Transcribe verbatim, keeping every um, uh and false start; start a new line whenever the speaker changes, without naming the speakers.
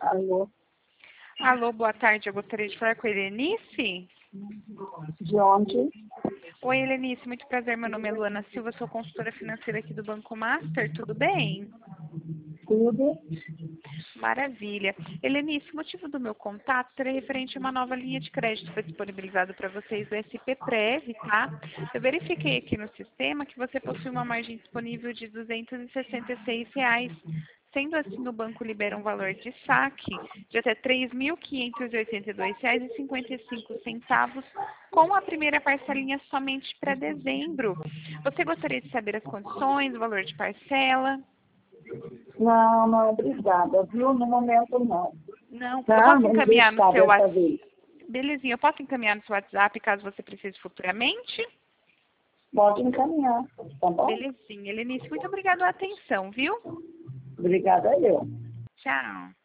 Alô?
Alô, boa tarde. Eu gostaria de falar com a Helenice.
De onde?
Oi, Helenice. Muito prazer. Meu nome é Luana Silva. Sou consultora financeira aqui do Banco Master. Tudo bem?
Tudo?
Maravilha. Helenice, o motivo do meu contato é referente a uma nova linha de crédito que foi disponibilizada para vocês do S P Prev, tá? Eu verifiquei aqui no sistema que você possui uma margem disponível de duzentos e sessenta e seis reais. Sendo assim, o banco libera um valor de saque de até três mil quinhentos e oitenta e dois reais e cinquenta e cinco centavos, com a primeira parcelinha somente para dezembro. Você gostaria de saber as condições, o valor de parcela?
Não, não, obrigada, viu? No momento não.
Não, eu
Tá?
posso
Vamos
encaminhar no
deixar
seu
dessa
WhatsApp.
vez.
Belezinha, eu posso encaminhar no seu WhatsApp caso você precise futuramente?
Pode encaminhar, tá bom?
Belezinha. Helenice, muito obrigada pela atenção, viu?
Obrigada eu.
Tchau.